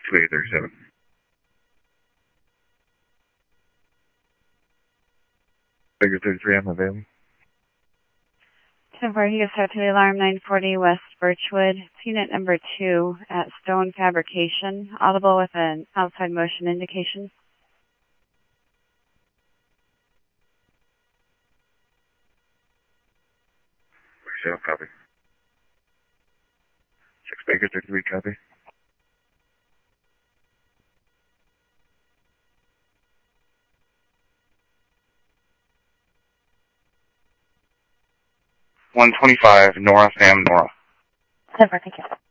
2837. Baker 33, I'm available. 10-4, he goes out to the alarm 940 West Birchwood. It's unit number 2 at Stone Fabrication, audible with an outside motion indication. Yourself, copy. 6 Baker 33, copy. $125, Nora, Sam, Nora. 10-4, thank you.